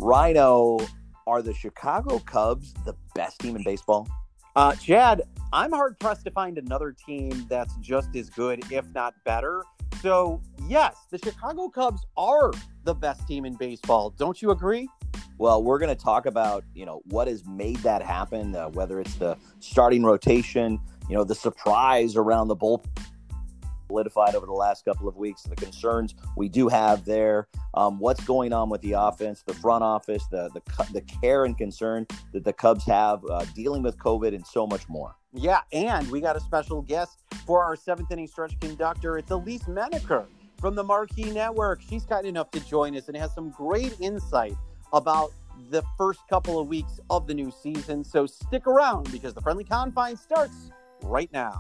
Rhino, are the Chicago Cubs the best team in baseball? Chad, I'm hard-pressed to find another team that's just as good, if not better. So, yes, the Chicago Cubs are the best team in baseball. Don't you agree? Well, we're going to talk about, what has made that happen, whether it's the starting rotation, the surprise around the bullpen solidified over the last couple of weeks, the concerns we do have there, what's going on with the offense, the front office, the care and concern that the Cubs have dealing with COVID, and so much more. Yeah, and we got a special guest for our seventh inning stretch conductor. It's Elise Menaker from the Marquee Network. She's kind enough to join us and has some great insight about the first couple of weeks of the new season. So stick around because the Friendly Confines starts right now.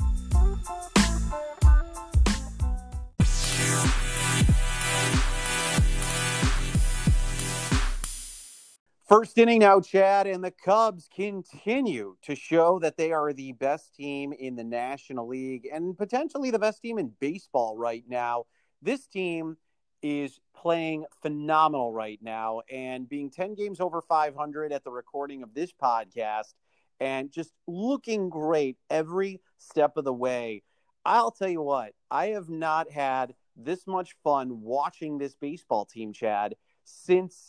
First inning now, Chad, and the Cubs continue to show that they are the best team in the National League and potentially the best team in baseball right now. This team is playing phenomenal right now and being 10 games over 500 at the recording of this podcast and just looking great every step of the way. I'll tell you what, I have not had this much fun watching this baseball team, Chad, since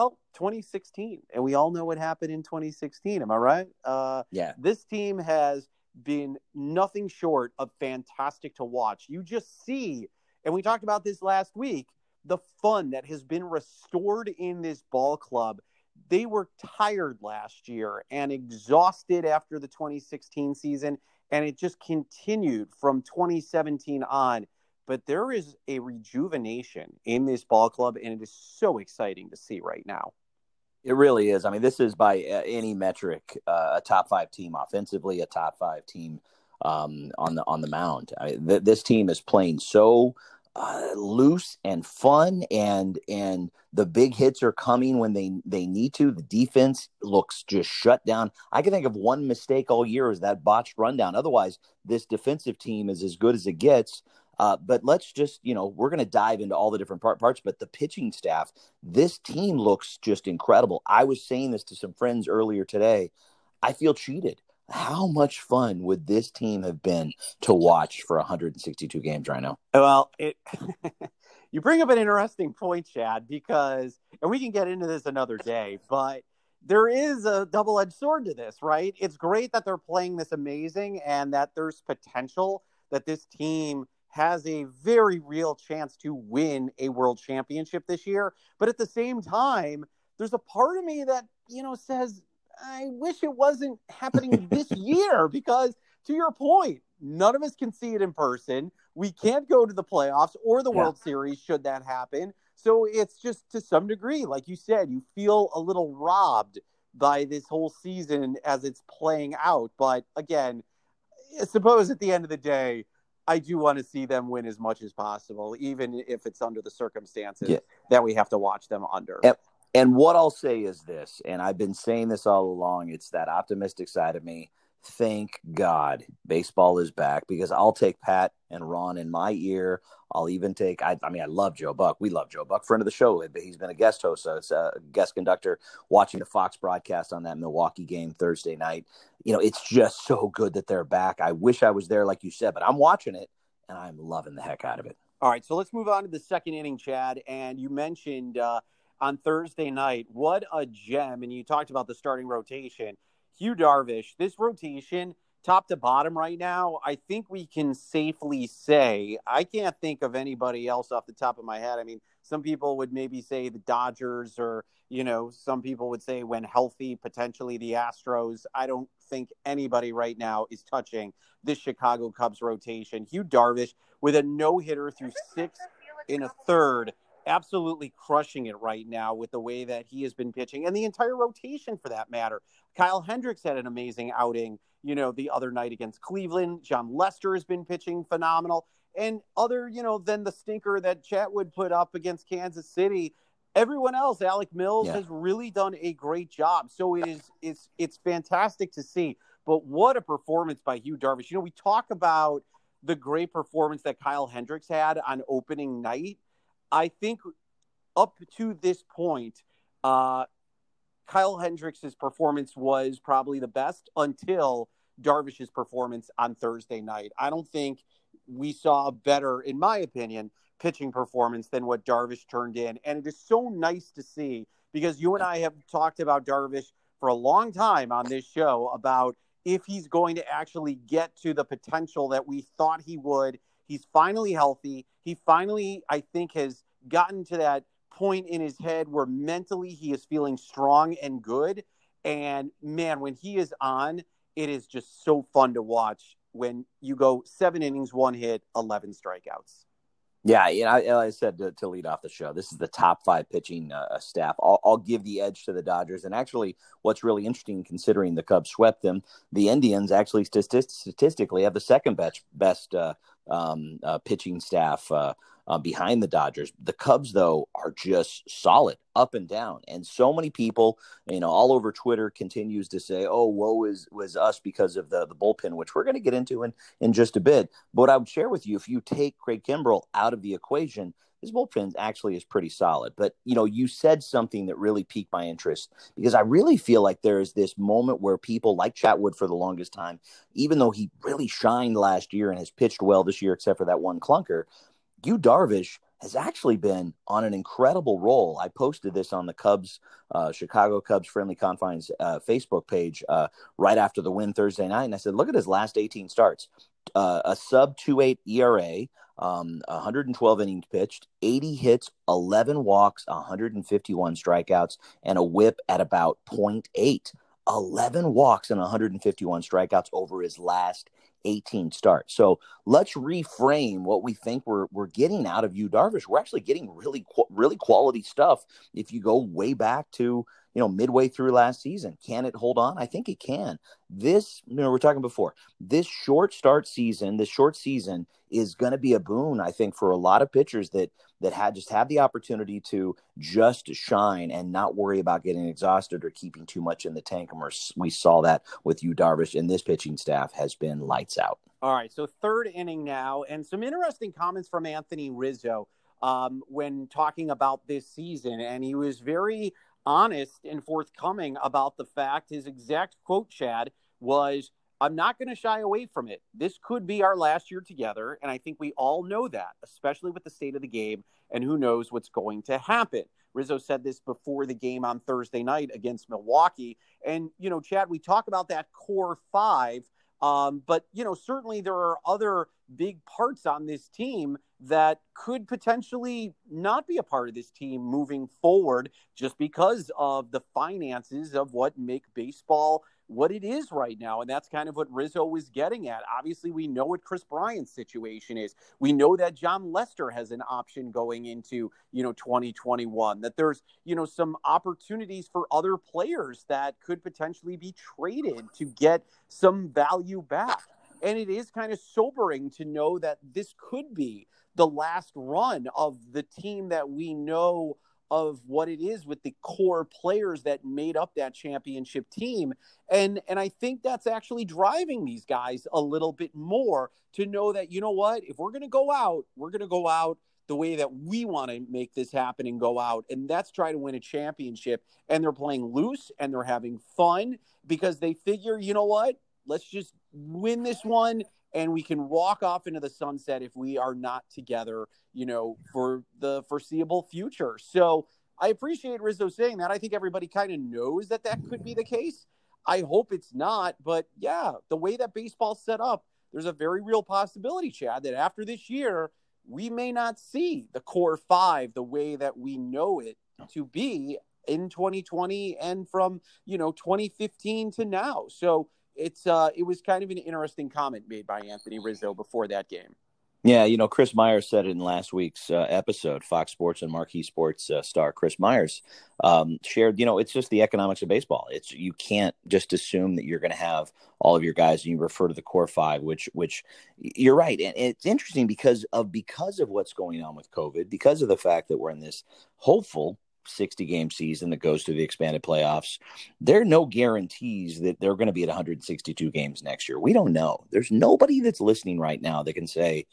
2016. And we all know what happened in 2016. Am I right? Yeah. This team has been nothing short of fantastic to watch. You just see, and we talked about this last week, the fun that has been restored in this ball club. They were tired last year and exhausted after the 2016 season, and it just continued from 2017 on. But there is a rejuvenation in this ball club, and it is so exciting to see right now. It really is. I mean, this is by any metric a top five team offensively, a top five team on the mound. This team is playing so loose and fun, and the big hits are coming when they need to. The defense looks just shut down. I can think of one mistake all year is that botched rundown. Otherwise, this defensive team is as good as it gets. But let's just, we're going to dive into all the different parts, but the pitching staff, this team looks just incredible. I was saying this to some friends earlier today. I feel cheated. How much fun would this team have been to watch for 162 games right now? Well, you bring up an interesting point, Chad, because, and we can get into this another day, but there is a double-edged sword to this, right? It's great that they're playing this amazing and that there's potential that this team has a very real chance to win a world championship this year. But at the same time, there's a part of me that, says, I wish it wasn't happening this year because, to your point, none of us can see it in person. We can't go to the playoffs or the World Series should that happen. So it's just, to some degree, like you said, you feel a little robbed by this whole season as it's playing out. But again, I suppose at the end of the day, I do want to see them win as much as possible, even if it's under the circumstances that we have to watch them under. And what I'll say is this, and I've been saying this all along, it's that optimistic side of me. Thank God baseball is back, because I'll take Pat and Ron in my ear. I'll even take, I love Joe Buck. We love Joe Buck, friend of the show. He's been a guest host, so it's a guest conductor watching the Fox broadcast on that Milwaukee game Thursday night. It's just so good that they're back. I wish I was there, like you said, but I'm watching it and I'm loving the heck out of it. All right, so let's move on to the second inning, Chad. And you mentioned on Thursday night, what a gem. And you talked about the starting rotation. Yu Darvish, this rotation, top to bottom right now, I think we can safely say, I can't think of anybody else off the top of my head. I mean, some people would maybe say the Dodgers, or, some people would say when healthy, potentially the Astros. I don't think anybody right now is touching this Chicago Cubs rotation. Yu Darvish with a no-hitter through 6 1/3. Absolutely crushing it right now with the way that he has been pitching, and the entire rotation for that matter. Kyle Hendricks had an amazing outing, the other night against Cleveland. John Lester has been pitching phenomenal. And other, than the stinker that Chatwood put up against Kansas City, everyone else, Alec Mills, has really done a great job. So it's fantastic to see. But what a performance by Yu Darvish. We talk about the great performance that Kyle Hendricks had on opening night. I think up to this point, Kyle Hendricks' performance was probably the best until Darvish's performance on Thursday night. I don't think we saw a better, in my opinion, pitching performance than what Darvish turned in. And it is so nice to see, because you and I have talked about Darvish for a long time on this show about if he's going to actually get to the potential that we thought he would. He's finally healthy. He finally, I think, has gotten to that point in his head where mentally he is feeling strong and good. And man, when he is on, it is just so fun to watch when you go 7 innings, 1 hit, 11 strikeouts. Yeah, I said to lead off the show, this is the top 5 pitching staff. I'll give the edge to the Dodgers. And actually, what's really interesting, considering the Cubs swept them, the Indians actually statistically have the second best pitching staff behind the Dodgers. The Cubs, though, are just solid up and down. And so many people, all over Twitter continues to say, oh, woe was us because of the bullpen, which we're going to get into in just a bit. But what I would share with you, if you take Craig Kimbrell out of the equation, his bullpen actually is pretty solid. But, you said something that really piqued my interest, because I really feel like there is this moment where people like Chatwood for the longest time, even though he really shined last year and has pitched well this year, except for that one clunker, Yu Darvish has actually been on an incredible roll. I posted this on the Cubs, Chicago Cubs Friendly Confines Facebook page right after the win Thursday night. And I said, look at his last 18 starts. A sub 2.8 ERA, 112 innings pitched, 80 hits, 11 walks, 151 strikeouts, and a whip at about 0.8. 11 walks and 151 strikeouts over his last 18 starts. So let's reframe what we think we're getting out of Yu Darvish. We're actually getting really quality stuff. If you go way back to midway through last season, can it hold on? I think it can. This, we're talking before, this short season is going to be a boon, I think, for a lot of pitchers that have the opportunity to just shine and not worry about getting exhausted or keeping too much in the tank. And we saw that with Yu Darvish, and this pitching staff has been lights out. All right, so third inning now, and some interesting comments from Anthony Rizzo when talking about this season, and he was very honest and forthcoming about the fact, his exact quote, Chad, was, I'm not going to shy away from it. This could be our last year together, and I think we all know that, especially with the state of the game, and who knows what's going to happen. Rizzo said this before the game on Thursday night against Milwaukee. And, Chad, we talk about that core 5, but, certainly there are other big parts on this team that could potentially not be a part of this team moving forward just because of the finances of what make baseball what it is right now. And that's kind of what Rizzo was getting at. Obviously, we know what Chris Bryant's situation is. We know that John Lester has an option going into, 2021, that there's, some opportunities for other players that could potentially be traded to get some value back. And it is kind of sobering to know that this could be the last run of the team that we know of what it is with the core players that made up that championship team. And I think that's actually driving these guys a little bit more to know that, if we're going to go out, we're going to go out the way that we want to make this happen and go out. And that's try to win a championship. And they're playing loose and they're having fun because they figure, let's just win this one and we can walk off into the sunset if we are not together, for the foreseeable future. So I appreciate Rizzo saying that. I think everybody kind of knows that could be the case. I hope it's not. But yeah, the way that baseball's set up, there's a very real possibility, Chad, that after this year, we may not see the core 5 the way that we know it to be in 2020 and from, 2015 to now. So it was kind of an interesting comment made by Anthony Rizzo before that game. Yeah, Chris Myers said it in last week's episode. Fox Sports and Marquee Sports star Chris Myers shared, it's just the economics of baseball. You can't just assume that you're going to have all of your guys, and you refer to the core 5, which you're right. And it's interesting because of what's going on with COVID, because of the fact that we're in this hopeful 60-game season that goes to the expanded playoffs. There are no guarantees that they're going to be at 162 games next year. We don't know. There's nobody that's listening right now that can say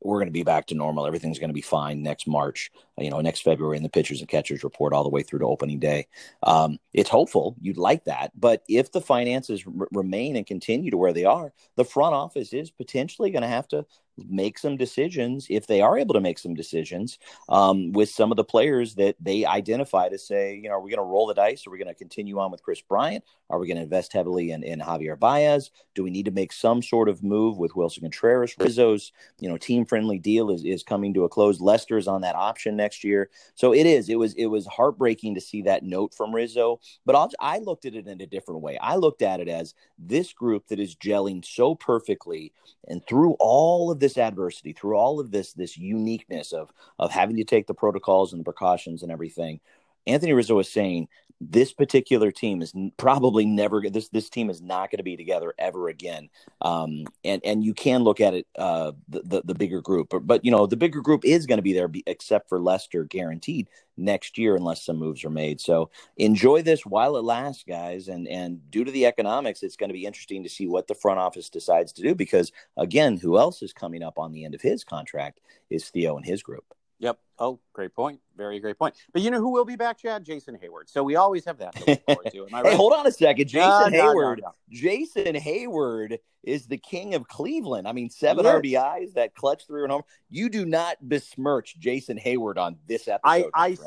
we're going to be back to normal. Everything's going to be fine next March, next February, and the pitchers and catchers report all the way through to opening day. It's hopeful. You'd like that. But if the finances remain and continue to where they are, the front office is potentially going to have to make some decisions, if they are able to make some decisions, with some of the players that they identify to say, are we going to roll the dice? Are we going to continue on with Chris Bryant? Are we going to invest heavily in Javier Baez? Do we need to make some sort of move with Wilson Contreras? Rizzo's, team-friendly deal is coming to a close. Lester's on that option next year. So it was heartbreaking to see that note from Rizzo, but I looked at it in a different way. I looked at it as this group that is gelling so perfectly, and through all of this adversity, through all of this uniqueness of having to take the protocols and the precautions and everything, Anthony Rizzo is saying this particular team is probably never this team is not going to be together ever again. And you can look at it, the bigger group, but the bigger group is going to be there, except for Lester, guaranteed next year unless some moves are made. So enjoy this while it lasts, guys. And due to the economics, it's going to be interesting to see what the front office decides to do, because again, who else is coming up on the end of his contract is Theo and his group. Yep. Oh, great point. Very great point. But you know who will be back, Chad? Jason Hayward. So we always have that to look forward to. Am I right? Hey, hold on a second. Jason Hayward. No. Jason Hayward is the king of Cleveland. I mean, 7 RBIs, that clutch 3-run home. You do not besmirch Jason Hayward on this episode.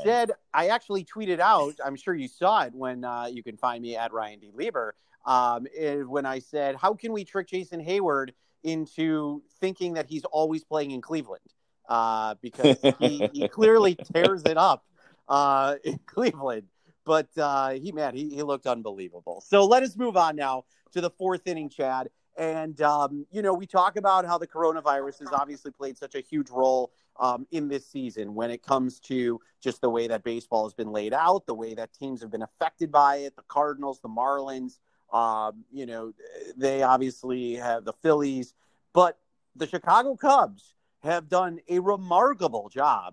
I actually tweeted out, I'm sure you saw it when you can find me at Ryan D. Lieber, when I said, how can we trick Jason Hayward into thinking that he's always playing in Cleveland? Because he clearly tears it up in Cleveland. But he looked unbelievable. So let us move on now to the fourth inning, Chad. And, we talk about how the coronavirus has obviously played such a huge role in this season when it comes to just the way that baseball has been laid out, the way that teams have been affected by it, the Cardinals, the Marlins, they obviously have the Phillies, but the Chicago Cubs have done a remarkable job.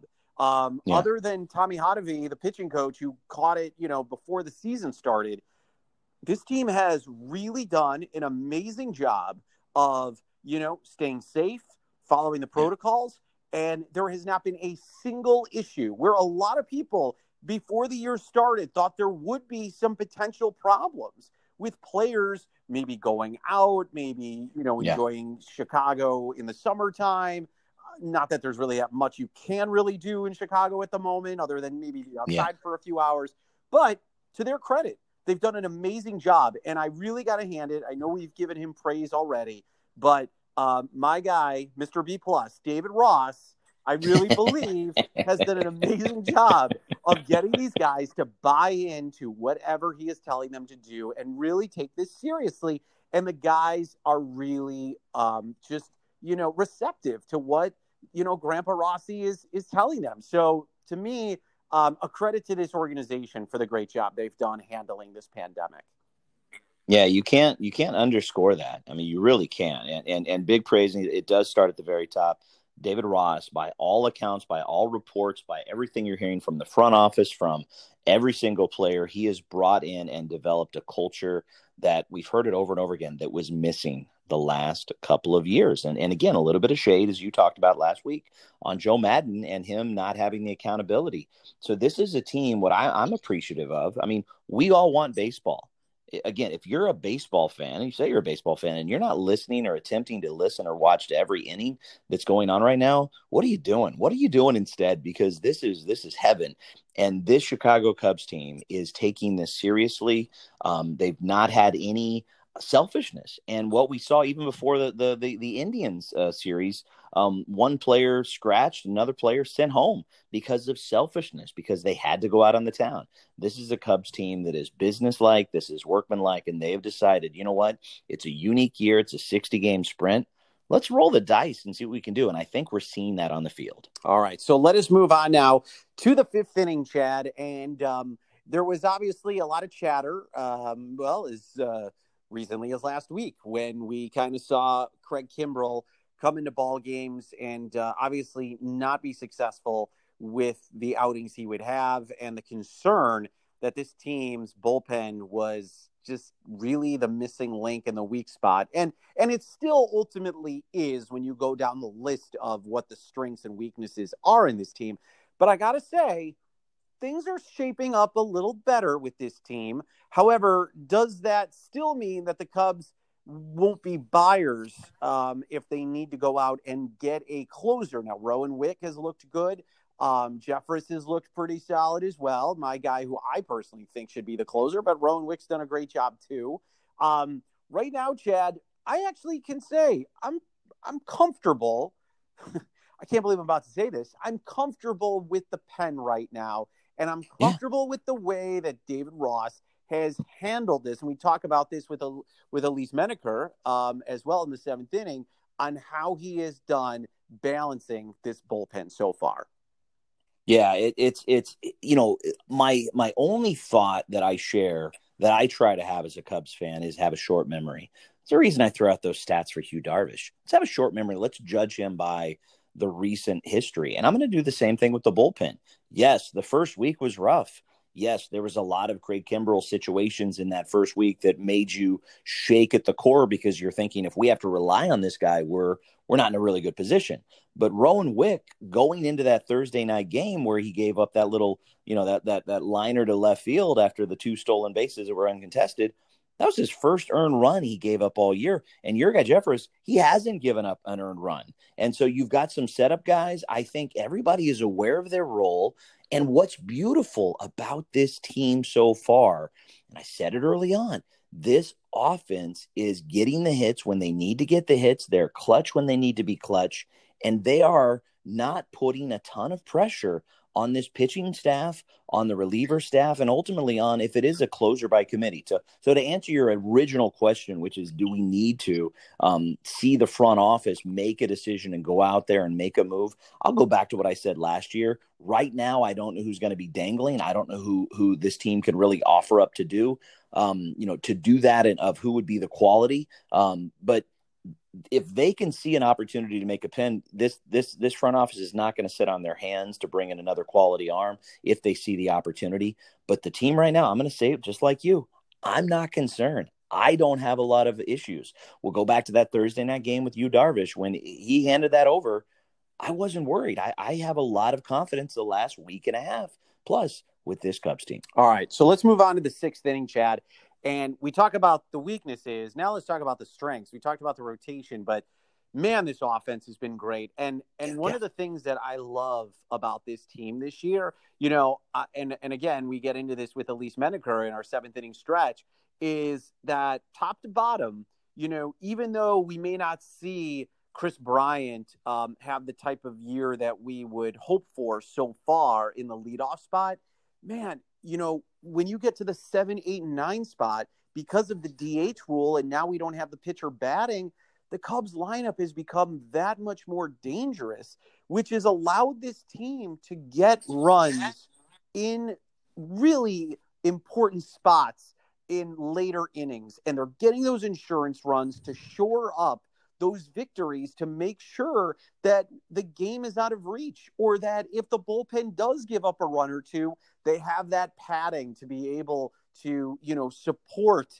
Other than Tommy Hotovy, the pitching coach, who caught it, before the season started, this team has really done an amazing job of, staying safe, following the protocols, and there has not been a single issue where a lot of people before the year started thought there would be some potential problems with players maybe going out, maybe, enjoying Chicago in the summertime. Not that there's really that much you can really do in Chicago at the moment, other than maybe be outside for a few hours. But to their credit, they've done an amazing job. And I really got to hand it. I know we've given him praise already, but my guy, Mr. B+, David Ross, I really believe has done an amazing job of getting these guys to buy into whatever he is telling them to do and really take this seriously. And the guys are really just, receptive to what, Grandpa Rossi is telling them. So to me, a credit to this organization for the great job they've done handling this pandemic. Yeah, you can't underscore that. I mean, you really can't. And big praise. It does start at the very top. David Ross, by all accounts, by all reports, by everything you're hearing from the front office, from every single player, he has brought in and developed a culture that we've heard it over and over again that was missing the last couple of years. And again, a little bit of shade, as you talked about last week, on Joe Maddon and him not having the accountability. So this is a team, what I'm appreciative of. I mean, we all want baseball. Again, if you're a baseball fan, and you say you're a baseball fan, and you're not listening or attempting to listen or watch to every inning that's going on right now, what are you doing? What are you doing instead? Because this is heaven. And this Chicago Cubs team is taking this seriously. They've not had any selfishness. And what we saw even before the Indians series, one player scratched, another player sent home because of selfishness, because they had to go out on the town. This is a Cubs team that is businesslike, this is workmanlike, and they have decided, you know what? It's a unique year. It's a 60-game sprint. Let's roll the dice and see what we can do. And I think we're seeing that on the field. All right. So let us move on now to the fifth inning, Chad. And there was obviously a lot of chatter, recently as last week, when we kind of saw Craig Kimbrell come into ball games and obviously not be successful with the outings he would have, and the concern that this team's bullpen was just really the missing link in the weak spot. And it still ultimately is when you go down the list of what the strengths and weaknesses are in this team. But I got to say, things are shaping up a little better with this team. However, does that still mean that the Cubs won't be buyers if they need to go out and get a closer? Now, Rowan Wick has looked good. Jeffress has looked pretty solid as well. My guy who I personally think should be the closer, but Rowan Wick's done a great job too. Right now, Chad, I actually can say I'm comfortable. I can't believe I'm about to say this. I'm comfortable with the pen right now, and I'm comfortable with the way that David Ross has handled this. And we talk about this with Elise Menaker as well in the 7th inning on how he has done balancing this bullpen so far. Yeah, it's my only thought that I share, that I try to have as a Cubs fan, is have a short memory. It's the reason I throw out those stats for Hugh Darvish. Let's have a short memory. Let's judge him by the recent history. And I'm going to do the same thing with the bullpen. Yes, the first week was rough. Yes, there was a lot of Craig Kimbrell situations in that first week that made you shake at the core, because you're thinking, if we have to rely on this guy, we're not in a really good position. But Rowan Wick, going into that Thursday night game where he gave up that little, that liner to left field after the 2 stolen bases that were uncontested, that was his first earned run he gave up all year. And your guy Jeffress, he hasn't given up an earned run. And so you've got some setup guys. I think everybody is aware of their role. And what's beautiful about this team so far, and I said it early on, this offense is getting the hits when they need to get the hits. They're clutch when they need to be clutch. And they are not putting a ton of pressure on this pitching staff, on the reliever staff, and ultimately on, if it is a closer by committee. So to answer your original question, which is, do we need to see the front office make a decision and go out there and make a move? I'll go back to what I said last year. Right now, I don't know who's going to be dangling. I don't know who this team could really offer up to do, to do that, and of who would be the quality. But if they can see an opportunity to make a pen, this front office is not going to sit on their hands to bring in another quality arm if they see the opportunity. But the team right now, I'm going to say it just like you, I'm not concerned. I don't have a lot of issues. We'll go back to that Thursday night game with Yu Darvish. When he handed that over, I wasn't worried. I have a lot of confidence the last week and a half plus with this Cubs team. All right, so let's move on to the 6th inning, Chad. And we talk about the weaknesses. Now let's talk about the strengths. We talked about the rotation, but man, this offense has been great. And one of the things that I love about this team this year, and again, we get into this with Elise Menaker in our 7th inning stretch, is that top to bottom, even though we may not see Chris Bryant have the type of year that we would hope for so far in the leadoff spot, man, when you get to the 7, 8, and 9 spot, because of the DH rule, and now we don't have the pitcher batting, the Cubs lineup has become that much more dangerous, which has allowed this team to get runs in really important spots in later innings. And they're getting those insurance runs to shore up those victories, to make sure that the game is out of reach, or that if the bullpen does give up a run or two, they have that padding to be able to, support,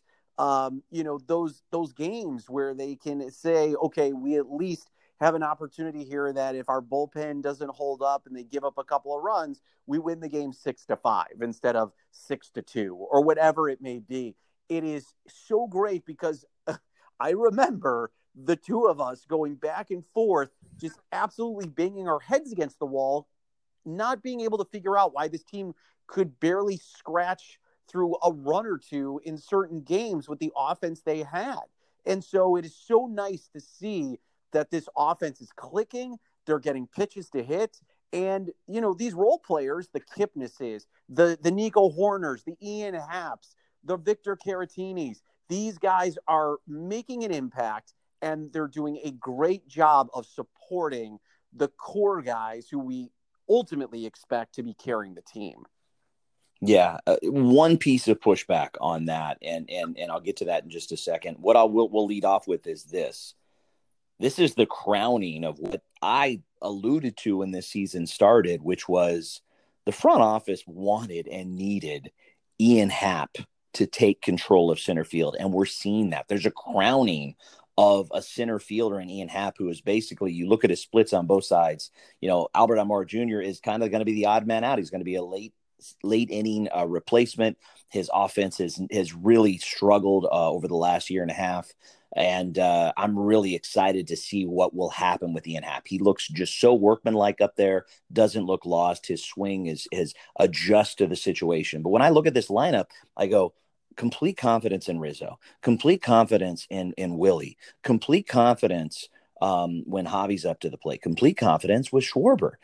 those games where they can say, okay, we at least have an opportunity here that if our bullpen doesn't hold up and they give up a couple of runs, we win the game 6-5 instead of 6-2 or whatever it may be. It is so great because I remember the two of us going back and forth, just absolutely banging our heads against the wall, not being able to figure out why this team could barely scratch through a run or two in certain games with the offense they had. And so it is so nice to see that this offense is clicking. They're getting pitches to hit. And, these role players, the Kipnisses, the Nico Horners, the Ian Happs, the Victor Caratinis, these guys are making an impact, and they're doing a great job of supporting the core guys who we ultimately expect to be carrying the team. Yeah, one piece of pushback on that, and I'll get to that in just a second. What we'll lead off with is this. This is the crowning of what I alluded to when this season started, which was the front office wanted and needed Ian Happ to take control of center field. And we're seeing that. There's a crowning of a center fielder in Ian Happ, who is basically, you look at his splits on both sides, Albert Almora Jr. is kind of going to be the odd man out. He's going to be a late inning replacement. His offense has really struggled over the last year and a half. And I'm really excited to see what will happen with Ian Happ. He looks just so workmanlike up there, doesn't look lost. His swing is adjust to the situation. But when I look at this lineup, I go, complete confidence in Rizzo, complete confidence in Willie, complete confidence when Javi's up to the plate, complete confidence with Schwarber.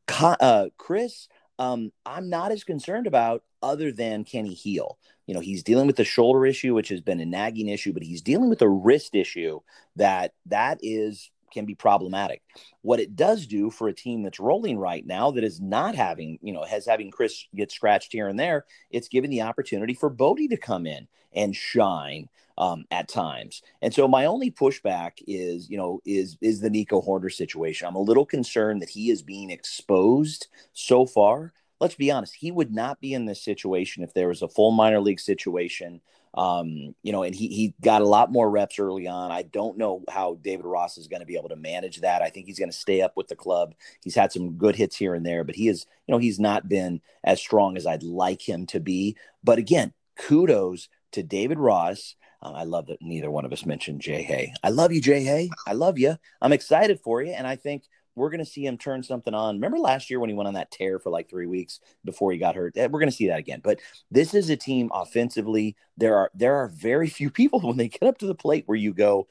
Chris, I'm not as concerned about, other than can he heal? He's dealing with the shoulder issue, which has been a nagging issue, but he's dealing with a wrist issue that can be problematic. What it does do for a team that's rolling right now, that is not having Chris get scratched here and there, it's giving the opportunity for Bodie to come in and shine at times. And so my only pushback is the Nico Hoerner situation. I'm a little concerned that he is being exposed so far. Let's be honest, he would not be in this situation if there was a full minor league situation. And he got a lot more reps early on. I don't know how David Ross is going to be able to manage that. I think he's going to stay up with the club. He's had some good hits here and there, but he's not been as strong as I'd like him to be. But again, kudos to David Ross. I love that neither one of us mentioned Jay Hay. I love you, Jay Hay. I love you. I'm excited for you. And I think we're going to see him turn something on. Remember last year when he went on that tear for like 3 weeks before he got hurt? We're going to see that again. But this is a team offensively. There are very few people when they get up to the plate where you go,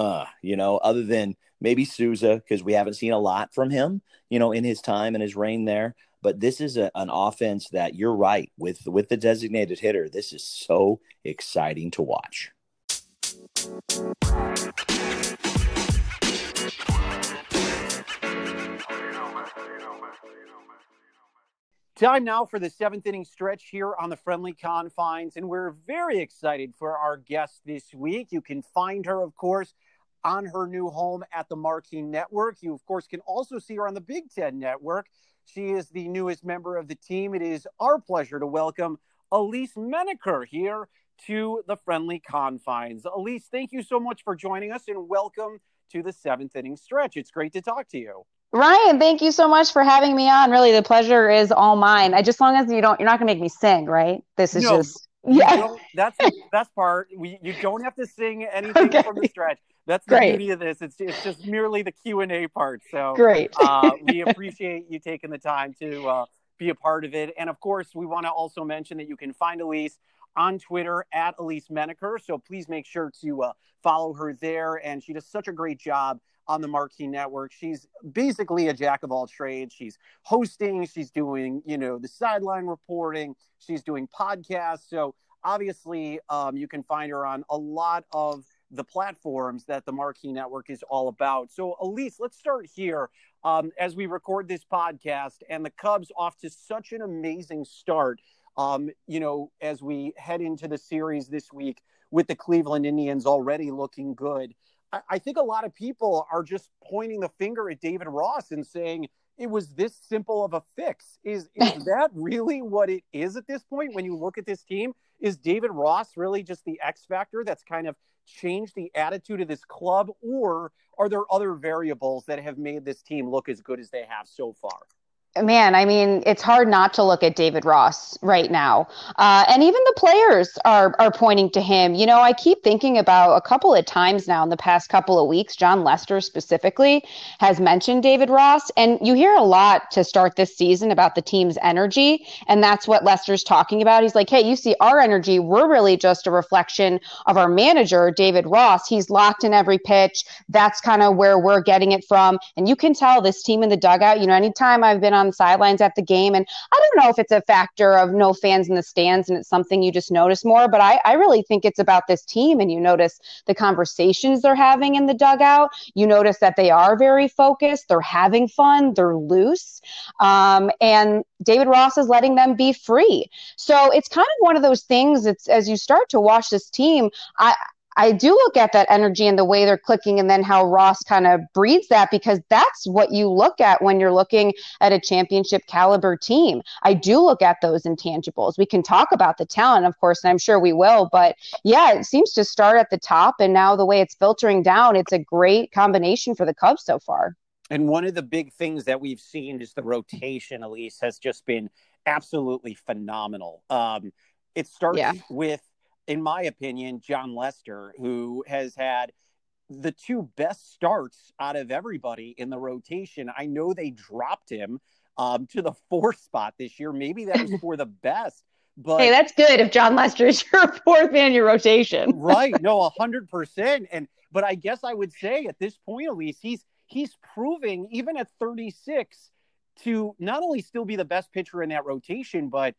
other than maybe Souza, because we haven't seen a lot from him, in his time and his reign there. But this is an offense that, you're right, with the designated hitter, this is so exciting to watch. Time now for the seventh inning stretch here on the Friendly Confines, and we're very excited for our guest this week. You can find her, of course, on her new home at the Marquee Network. You, of course, can also see her on the Big Ten Network. She is the newest member of the team. It is our pleasure to welcome Elise Menaker here to the Friendly Confines. Elise, thank you so much for joining us, and welcome to the seventh inning stretch. It's great to talk to you. Ryan, thank you so much for having me on. Really, the pleasure is all mine. As long as you're not going to make me sing, right? This is that's the best part. You don't have to sing anything from the stretch. That's the beauty of this. It's just merely the Q&A part. So great. We appreciate you taking the time to be a part of it. And of course, we want to also mention that you can find Elise on Twitter at Elise Menaker. So please make sure to follow her there. And she does such a great job on the Marquee Network. She's basically a jack of all trades. She's hosting, she's doing, the sideline reporting, she's doing podcasts. So obviously you can find her on a lot of the platforms that the Marquee Network is all about. So Elise, let's start here as we record this podcast, and the Cubs off to such an amazing start, as we head into the series this week with the Cleveland Indians already looking good. I think a lot of people are just pointing the finger at David Ross and saying it was this simple of a fix. Is that really what it is at this point? When you look at this team, is David Ross really just the X factor that's kind of changed the attitude of this club, or are there other variables that have made this team look as good as they have so far? Man, it's hard not to look at David Ross right now. And even the players are pointing to him. I keep thinking about a couple of times now in the past couple of weeks, John Lester specifically has mentioned David Ross. And you hear a lot to start this season about the team's energy. And that's what Lester's talking about. He's like, hey, you see our energy. We're really just a reflection of our manager, David Ross. He's locked in every pitch. That's kind of where we're getting it from. And you can tell this team in the dugout, anytime I've been on the sidelines at the game, and I don't know if it's a factor of no fans in the stands and it's something you just notice more, but I really think it's about this team. And you notice the conversations they're having in the dugout. You notice that they are very focused. They're having fun. They're loose. And David Ross is letting them be free. So it's kind of one of those things. It's as you start to watch this team, I do look at that energy and the way they're clicking and then how Ross kind of breeds that, because that's what you look at when you're looking at a championship caliber team. I do look at those intangibles. We can talk about the talent, of course, and I'm sure we will, but yeah, it seems to start at the top, and now the way it's filtering down, it's a great combination for the Cubs so far. And one of the big things that we've seen is the rotation, Elise, has just been absolutely phenomenal. It starts with, in my opinion, Jon Lester, who has had the two best starts out of everybody in the rotation. I know they dropped him to the 4th spot this year. Maybe that was for the best. But hey, that's good if Jon Lester is your 4th man in your rotation. Right. No, 100%. But I guess I would say at this point, Elise, he's proving, even at 36, to not only still be the best pitcher in that rotation, but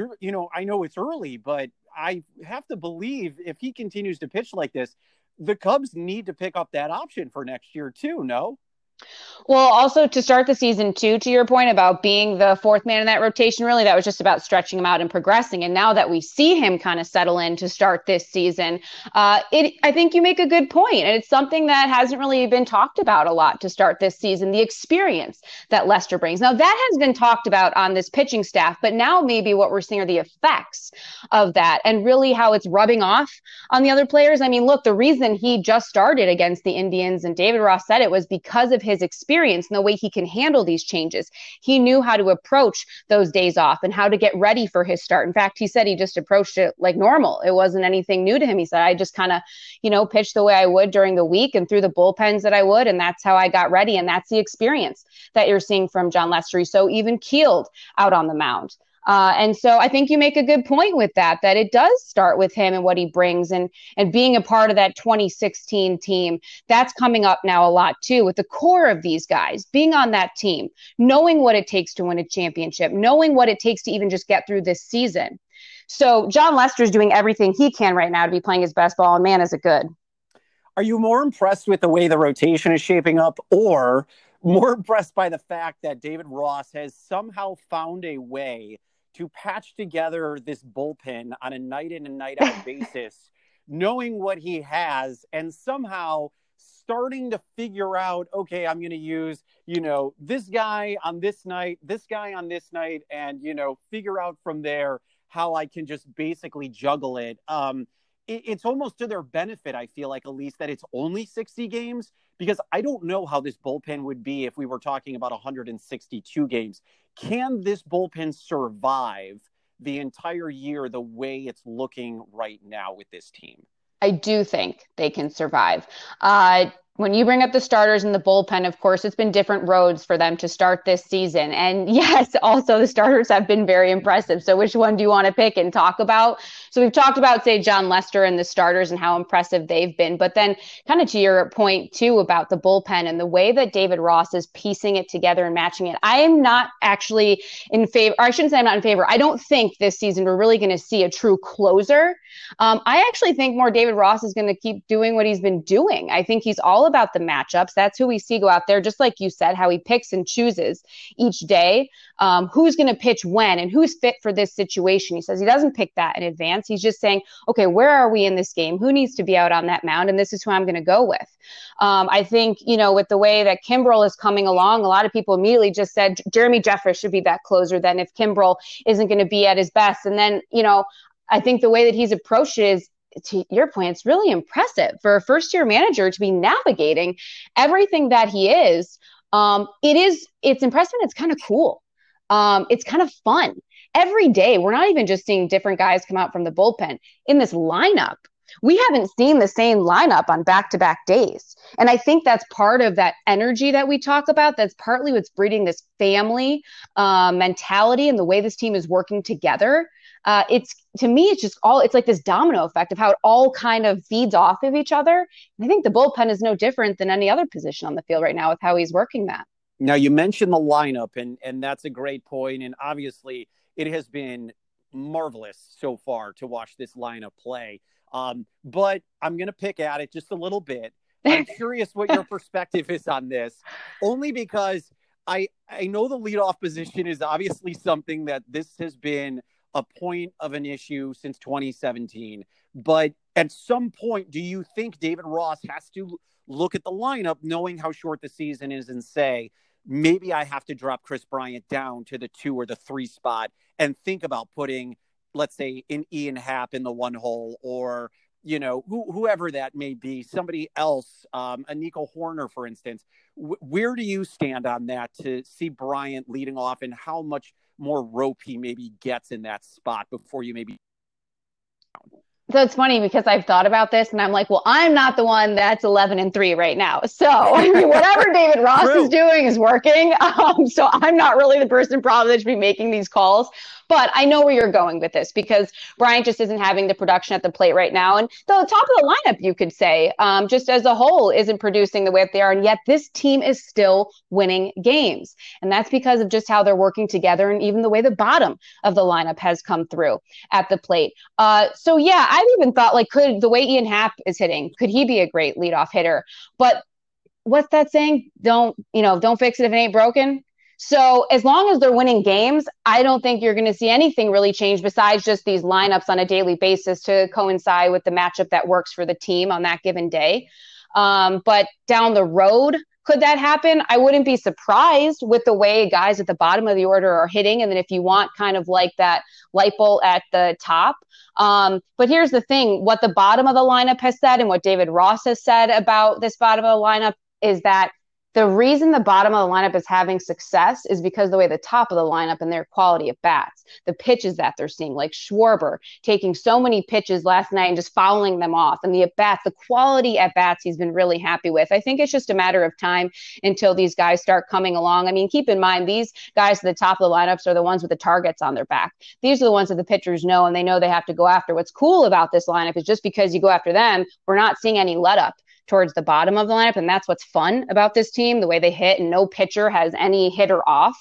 I know it's early, but I have to believe if he continues to pitch like this, the Cubs need to pick up that option for next year too, no? Well, also to start the season too, to your point about being the 4th man in that rotation, really that was just about stretching him out and progressing. And now that we see him kind of settle in to start this season, I think you make a good point. And it's something that hasn't really been talked about a lot to start this season, the experience that Lester brings. Now that has been talked about on this pitching staff, but now maybe what we're seeing are the effects of that and really how it's rubbing off on the other players. I mean, look, the reason he just started against the Indians, and David Ross said it, was because of his experience and the way he can handle these changes. He knew how to approach those days off and how to get ready for his start. In fact, he said he just approached it like normal. It wasn't anything new to him. He said, I just kind of, pitched the way I would during the week and through the bullpens that I would. And that's how I got ready. And that's the experience that you're seeing from Jon Lester. He's so even keeled out on the mound. And so I think you make a good point with that it does start with him and what he brings and being a part of that 2016 team. That's coming up now a lot too, with the core of these guys being on that team, knowing what it takes to win a championship, knowing what it takes to even just get through this season. So Jon Lester is doing everything he can right now to be playing his best ball, and man, is it good. Are you more impressed with the way the rotation is shaping up, or more impressed by the fact that David Ross has somehow found a way to patch together this bullpen on a night in and night out basis, knowing what he has and somehow starting to figure out, okay, I'm going to use, this guy on this night, and, figure out from there how I can just basically juggle it. It's almost to their benefit, I feel like, at least, that it's only 60 games, because I don't know how this bullpen would be if we were talking about 162 games. Can this bullpen survive the entire year the way it's looking right now with this team? I do think they can survive. When you bring up the starters and the bullpen, of course, it's been different roads for them to start this season. And yes, also the starters have been very impressive. So which one do you want to pick and talk about? So we've talked about, say, Jon Lester and the starters and how impressive they've been. But then kind of to your point, too, about the bullpen and the way that David Ross is piecing it together and matching it. I am not actually in favor, or I shouldn't say I'm not in favor. I don't think this season we're really going to see a true closer. I actually think more David Ross is going to keep doing what he's been doing. I think he's all about the matchups. That's who we see go out there, just like you said, how he picks and chooses each day, who's going to pitch when and who's fit for this situation. He says he doesn't pick that in advance. He's just saying, okay, where are we in this game? Who needs to be out on that mound? And this is who I'm going to go with. I think, with the way that Kimbrel is coming along, a lot of people immediately just said Jeremy Jeffress should be that closer then if Kimbrel isn't going to be at his best. And then, I think the way that he's approached it is, to your point, it's really impressive for a first-year manager to be navigating everything that he is. It's impressive. And it's kind of cool. It's kind of fun. Every day, we're not even just seeing different guys come out from the bullpen in this lineup. We haven't seen the same lineup on back-to-back days. And I think that's part of that energy that we talk about. That's partly what's breeding this family mentality and the way this team is working together. To me, it's like this domino effect of how it all kind of feeds off of each other. And I think the bullpen is no different than any other position on the field right now with how he's working that. Now, you mentioned the lineup, and that's a great point. And obviously, it has been marvelous so far to watch this lineup play. But I'm going to pick at it just a little bit. I'm curious what your perspective is on this, only because I know the leadoff position is obviously something that this has been a point of an issue since 2017. But at some point, do you think David Ross has to look at the lineup, knowing how short the season is, and say, maybe I have to drop Chris Bryant down to the 2 or the 3 spot and think about putting, let's say, an Ian Happ in the 1 hole, or, whoever that may be, somebody else, a Nico Horner, for instance. Where do you stand on that to see Bryant leading off, and how much more rope he maybe gets in that spot before you maybe? So it's funny because I've thought about this and I'm like, well, I'm not the one that's 11-3 right now. So I mean, whatever David Ross is doing is working. So I'm not really the person probably that should be making these calls. But I know where you're going with this, because Bryant just isn't having the production at the plate right now. And the top of the lineup, you could say, just as a whole, isn't producing the way that they are. And yet this team is still winning games. And that's because of just how they're working together, and even the way the bottom of the lineup has come through at the plate. So yeah, I've even thought, like, could the way Ian Happ is hitting, could he be a great leadoff hitter? But what's that saying? Don't fix it if it ain't broken. So as long as they're winning games, I don't think you're going to see anything really change besides just these lineups on a daily basis to coincide with the matchup that works for the team on that given day. But down the road, could that happen? I wouldn't be surprised with the way guys at the bottom of the order are hitting. And then if you want kind of like that light bulb at the top. But here's the thing, what the bottom of the lineup has said and what David Ross has said about this bottom of the lineup is that the reason the bottom of the lineup is having success is because the way the top of the lineup and their quality of bats, the pitches that they're seeing, like Schwarber taking so many pitches last night and just fouling them off, and the at-bats, the quality at-bats he's been really happy with. I think it's just a matter of time until these guys start coming along. I mean, keep in mind, these guys at the top of the lineups are the ones with the targets on their back. These are the ones that the pitchers know, and they know they have to go after. What's cool about this lineup is just because you go after them, we're not seeing any let-up towards the bottom of the lineup. And that's what's fun about this team, the way they hit, and no pitcher has any hitter off.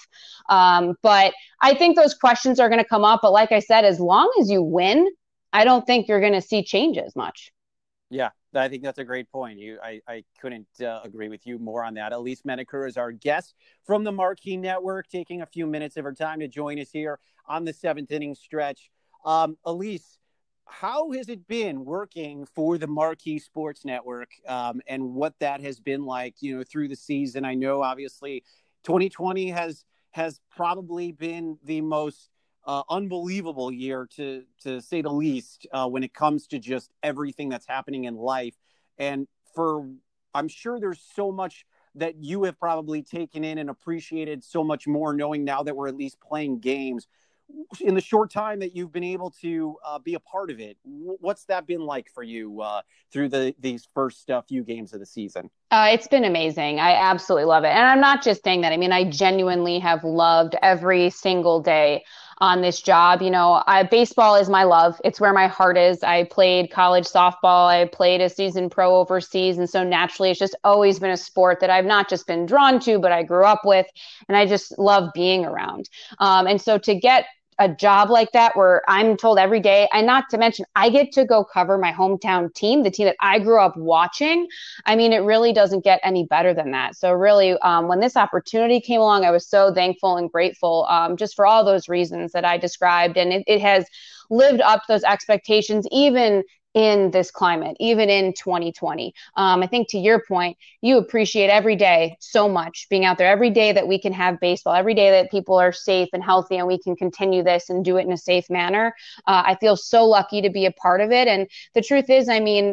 But I think those questions are going to come up. But like I said, as long as you win, I don't think you're going to see changes much. Yeah, I think that's a great point. I couldn't agree with you more on that. Elise Menaker is our guest from the Marquee Network, taking a few minutes of her time to join us here on the 7th inning stretch. Elise, how has it been working for the Marquee Sports Network, and what that has been like, through the season? I know obviously 2020 has probably been the most unbelievable year to say the least, when it comes to just everything that's happening in life. And I'm sure there's so much that you have probably taken in and appreciated so much more, knowing now that we're at least playing games. In the short time that you've been able to be a part of it, what's that been like for you through these first few games of the season? It's been amazing. I absolutely love it. And I'm not just saying that. I mean, I genuinely have loved every single day on this job. Baseball is my love. It's where my heart is. I played college softball. I played a season pro overseas. And so naturally, it's just always been a sport that I've not just been drawn to, but I grew up with. And I just love being around. And so to get a job like that where I'm told every day, and not to mention I get to go cover my hometown team, the team that I grew up watching. I mean, it really doesn't get any better than that. So really, when this opportunity came along, I was so thankful and grateful, just for all those reasons that I described. And it has lived up to those expectations, even in this climate, even in 2020. I think to your point, you appreciate every day so much, being out there every day that we can have baseball, every day that people are safe and healthy and we can continue this and do it in a safe manner. I feel so lucky to be a part of it. And the truth is, I mean,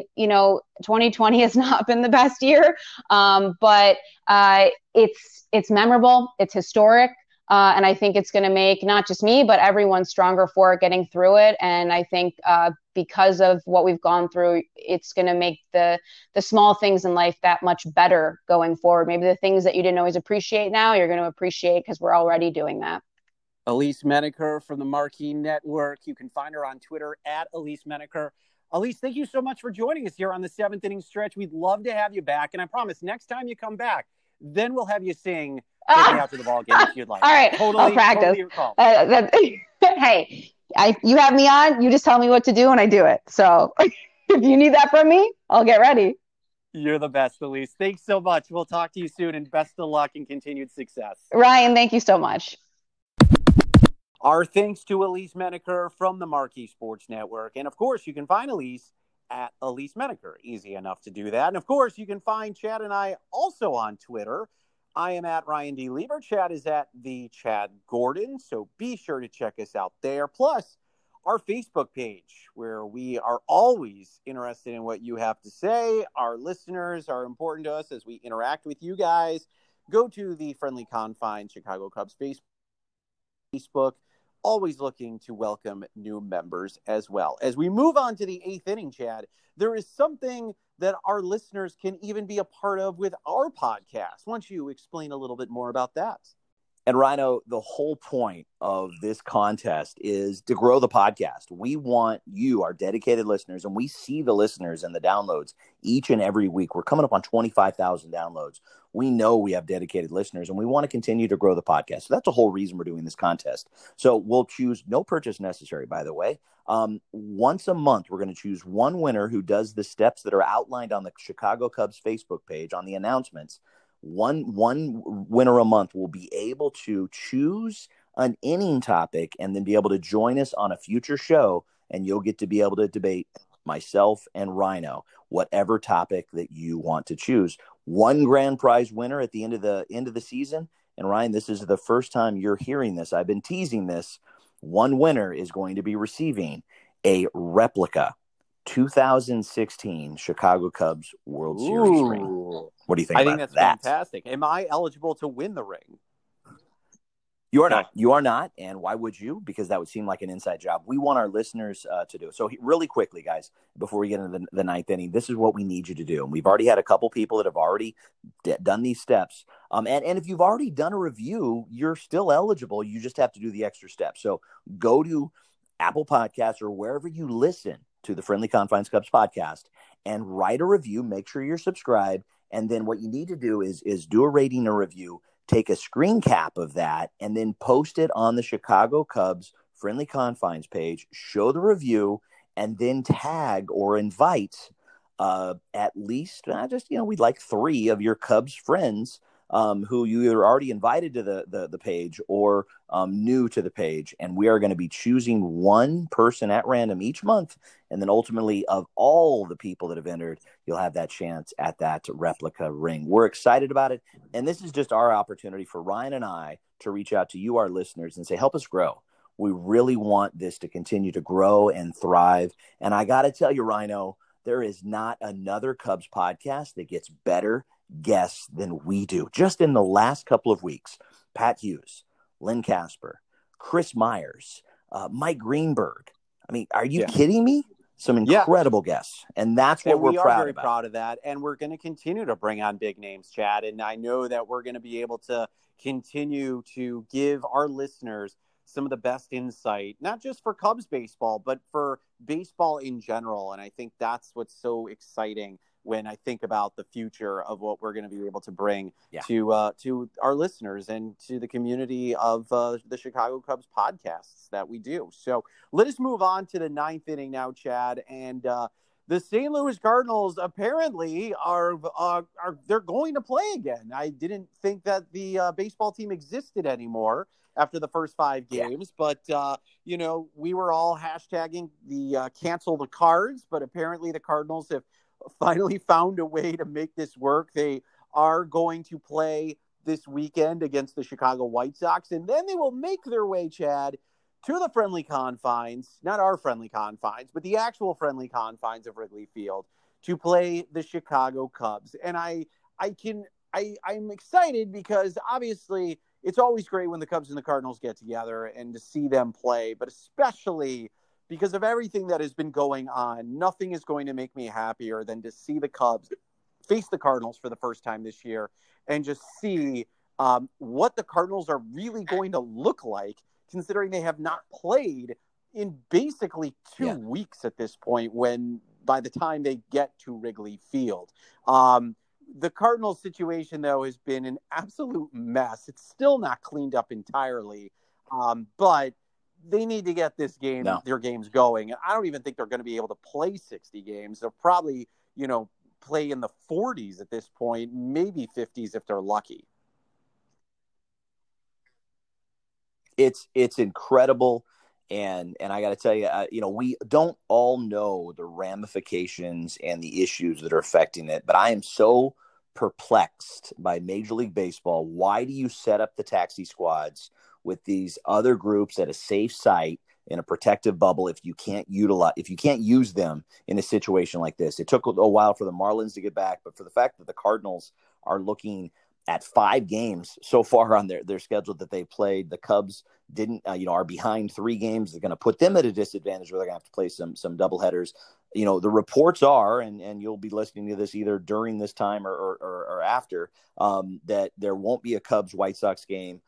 2020 has not been the best year, but it's memorable, it's historic. And I think it's going to make not just me, but everyone stronger for it, getting through it. And I think because of what we've gone through, it's going to make the small things in life that much better going forward. Maybe the things that you didn't always appreciate now, you're going to appreciate because we're already doing that. Elise Menaker from the Marquee Network. You can find her on Twitter at Elise Menaker. Elise, thank you so much for joining us here on the 7th inning stretch. We'd love to have you back. And I promise next time you come back, then we'll have you sing after the ball game if you'd like. All right, I'll practice. Totally your call. Hey, you have me on. You just tell me what to do and I do it. So if you need that from me, I'll get ready. You're the best, Elise. Thanks so much. We'll talk to you soon, and best of luck and continued success. Ryan, thank you so much. Our thanks to Elise Menaker from the Marquee Sports Network. And of course, you can find Elise at Elise Menaker. Easy enough to do that. And of course, you can find Chad and I also on Twitter. I am at Ryan D. Lieber. Chad is at the Chad Gordon. So be sure to check us out there. Plus, our Facebook page, where we are always interested in what you have to say. Our listeners are important to us as we interact with you guys. Go to the Friendly Confines Chicago Cubs Facebook. Always looking to welcome new members as well. As we move on to the eighth inning, Chad, there is something that our listeners can even be a part of with our podcast. Why don't you explain a little bit more about that? And Rhino, the whole point of this contest is to grow the podcast. We want you, our dedicated listeners, and we see the listeners and the downloads each and every week. We're coming up on 25,000 downloads. We know we have dedicated listeners, and we want to continue to grow the podcast. So that's the whole reason we're doing this contest. So we'll choose, no purchase necessary, by the way. Once a month, we're going to choose one winner who does the steps that are outlined on the Chicago Cubs Facebook page on the announcements. One winner a month will be able to choose an inning topic and then be able to join us on a future show, and you'll get to be able to debate myself and Rhino, whatever topic that you want to choose. One grand prize winner at the end of the season. And Ryan, this is the first time you're hearing this. I've been teasing this. One winner is going to be receiving a replica 2016 Chicago Cubs World Series ring. What do you think about that? I think that's fantastic. Am I eligible to win the ring? You are not. You are not. And why would you? Because that would seem like an inside job. We want our listeners to do it. So really quickly, guys, before we get into the ninth inning, this is what we need you to do. And we've already had a couple people that have already done these steps. And if you've already done a review, you're still eligible. You just have to do the extra steps. So go to Apple Podcasts or wherever you listen to the Friendly Confines Cubs podcast and write a review. Make sure you're subscribed. And then what you need to do is do a rating or review, take a screen cap of that, and then post it on the Chicago Cubs Friendly Confines page, show the review, and then tag or invite at least, we'd like 3 of your Cubs friends who you either already invited to the page or new to the page. And we are going to be choosing one person at random each month. And then ultimately, of all the people that have entered, you'll have that chance at that replica ring. We're excited about it. And this is just our opportunity for Ryan and I to reach out to you, our listeners, and say, help us grow. We really want this to continue to grow and thrive. And I got to tell you, Rhino, there is not another Cubs podcast that gets better guests than we do. Just in the last couple of weeks, Pat Hughes, Lynn Casper, Chris Myers, Mike Greenberg. I mean, are you kidding me? Some incredible guests. And that's what we're proud about. We are very proud of that. And we're going to continue to bring on big names, Chad. And I know that we're going to be able to continue to give our listeners some of the best insight, not just for Cubs baseball, but for baseball in general. And I think that's what's so exciting when I think about the future of what we're going to be able to bring to our listeners and to the community of the Chicago Cubs podcasts that we do. So let us move on to the ninth inning now, Chad. And the St. Louis Cardinals apparently are they're going to play again. I didn't think that the baseball team existed anymore after the first 5 games, but we were all hashtagging the cancel the Cards, but apparently the Cardinals have finally found a way to make this work. They are going to play this weekend against the Chicago White Sox, and then they will make their way, Chad, to the friendly confines, not our friendly confines, but the actual friendly confines of Wrigley Field to play the Chicago Cubs. And I'm excited because obviously it's always great when the Cubs and the Cardinals get together and to see them play, but especially because of everything that has been going on, nothing is going to make me happier than to see the Cubs face the Cardinals for the first time this year and just see what the Cardinals are really going to look like, considering they have not played in basically 2 weeks at this point by the time they get to Wrigley Field. The Cardinals situation, though, has been an absolute mess. It's still not cleaned up entirely, but they need to get their games going. I don't even think they're going to be able to play 60 games. They'll probably, play in the 40s at this point, maybe 50s if they're lucky. It's incredible. And I got to tell you, we don't all know the ramifications and the issues that are affecting it, but I am so perplexed by Major League Baseball. Why do you set up the taxi squads with these other groups at a safe site in a protective bubble if you can't use them in a situation like this? It took a while for the Marlins to get back, but for the fact that the Cardinals are looking at 5 games so far on their schedule that they played, the Cubs didn't, are behind 3 games. They're going to put them at a disadvantage where they're going to have to play some doubleheaders. The reports are, and you'll be listening to this either during this time or after, that there won't be a Cardinal-White Sox game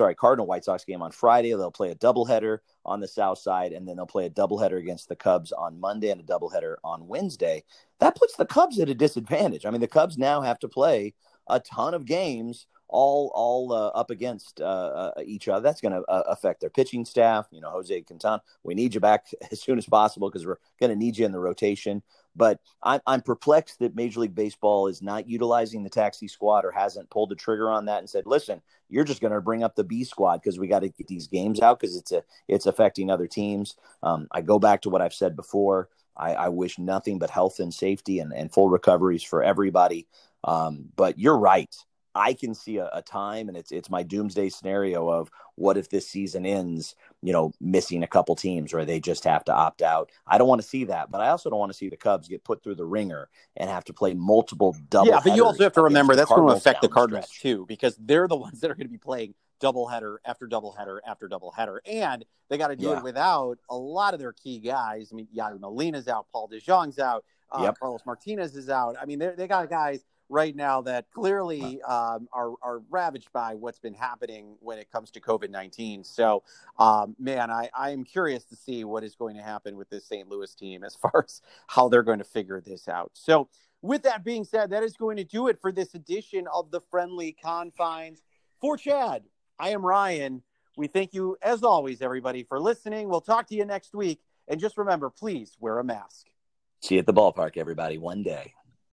on Friday. They'll play a doubleheader on the south side, and then they'll play a doubleheader against the Cubs on Monday and a doubleheader on Wednesday. That puts the Cubs at a disadvantage. I mean, the Cubs now have to play a ton of games all up against each other. That's going to affect their pitching staff. Jose Quintana, we need you back as soon as possible because we're going to need you in the rotation. But I'm perplexed that Major League Baseball is not utilizing the taxi squad or hasn't pulled the trigger on that and said, listen, you're just going to bring up the B squad because we got to get these games out because it's affecting other teams. I go back to what I've said before. I wish nothing but health and safety and full recoveries for everybody. But you're right. I can see a time, and it's my doomsday scenario of what if this season ends, missing a couple teams where they just have to opt out. I don't want to see that, but I also don't want to see the Cubs get put through the ringer and have to play multiple double. Yeah, but you also have to remember that's going to affect the Cardinals too, because they're the ones that are going to be playing doubleheader after doubleheader after doubleheader, and they got to do it without a lot of their key guys. I mean, Yadier Molina's out, Paul DeJong's out, Carlos Martinez is out. I mean, they got guys right now that clearly are ravaged by what's been happening when it comes to COVID-19. So, man, I am curious to see what is going to happen with this St. Louis team as far as how they're going to figure this out. So, with that being said, that is going to do it for this edition of the Friendly Confines. For Chad, I am Ryan. We thank you, as always, everybody, for listening. We'll talk to you next week. And just remember, please wear a mask. See you at the ballpark, everybody, one day.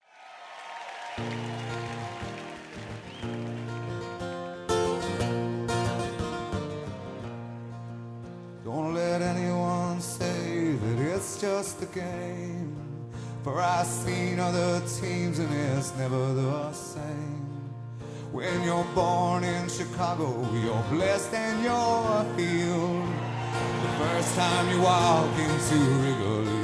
Don't let anyone say that it's just a game, for I've seen other teams and it's never the same. When you're born in Chicago, you're blessed and you're healed. The first time you walk into Wrigley